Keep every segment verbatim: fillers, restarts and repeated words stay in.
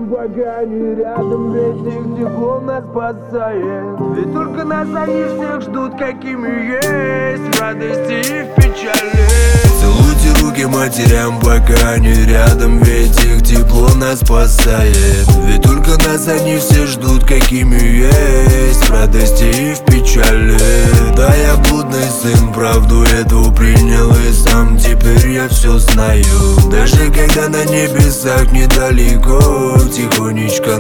пока они рядом, ведь их тепло нас спасает. Ведь только нас они всех ждут, какими есть, в радости и в печали. Целуйте руки матерям, пока они рядом, ведь их тепло нас спасает. Ведь только нас они все ждут, какими есть, в радости и в печали. Да, я блудный сын, правду эту принял и сам теперь я все знаю. Даже когда на небесах недалеко тихонечко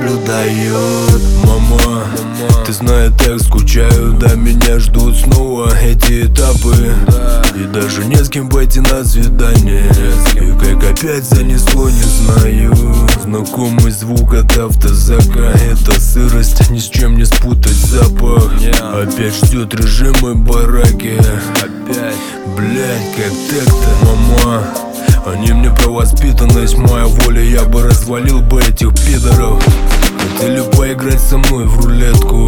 наблюдают. Мама, ты знаешь, так скучаю, да меня ждут снова эти этапы. И даже не с кем пойти на свидание. И как опять занесло, не знаю. Знакомый звук от автозака. Это сырость, ни с чем не спутать запах. Опять ждет режим и бараки. Опять, блять, как так-то, мама? Они мне про воспитанность, моя воля, я бы развалил бы этих пидоров. Хотели поиграть со мной в рулетку,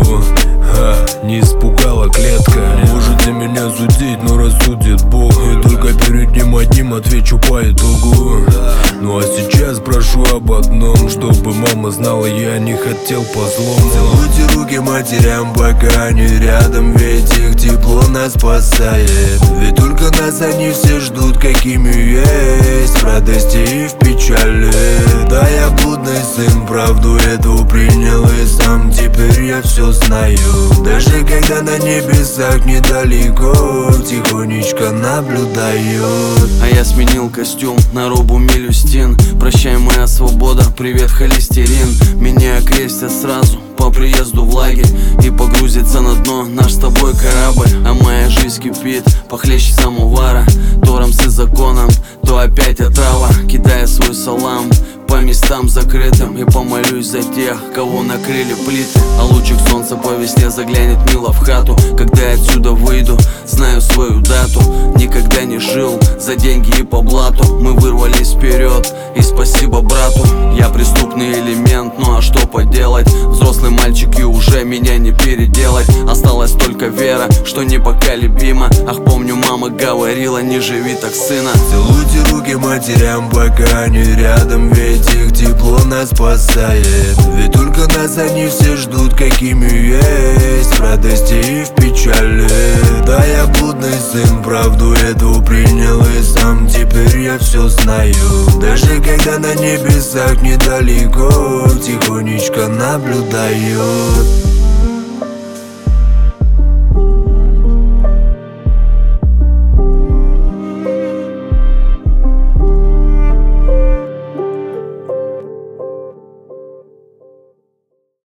а, не испугала клетка. Можете меня судить, но рассудит Бог. И только перед ним одним отвечу по итогу. Ну а сейчас прошу об одном, чтобы мама знала, я не хотел по злому. Целуйте руки матерям, пока они рядом, ведь их тепло нас спасает. Ведь только нас они все ждут, какими есть, в радости и в печали. Да, я блудный сын, правду эту принял и сам теперь я все знаю. Даже когда на небесах недалеко тихонечко наблюдают. А я сменил костюм на робу Милюстин. Прощай, моя свобода, привет, холестерин. Меня окрестят сразу по приезду в лагерь и погрузится на дно наш с тобой корабль. А моя жизнь кипит похлеще самовара. То рамсы законом, то опять отрава. Кидая свой салам по местам закрытым и помолюсь за тех, кого накрыли плиты. А лучик солнца по весне заглянет мило в хату. Когда я отсюда выйду, знаю свою дату. Никогда не жил за деньги и по блату. Мы вырвались вперед, и спасибо брату. Я преступный элемент, ну а что поделать? Взрослый мальчик и уже меня не переделать. Осталась только вера, что непоколебима. Ах, помню, мама говорила, не живи так, сына. Целуйте руки матерям, пока они рядом, ведь их тепло нас спасает. Ведь только нас они все ждут, какими есть, в радости и в печали. Да, я блудный сын, правду эту принял и сам теперь я все знаю. Даже когда на небесах недалеко тихонечко наблюдают.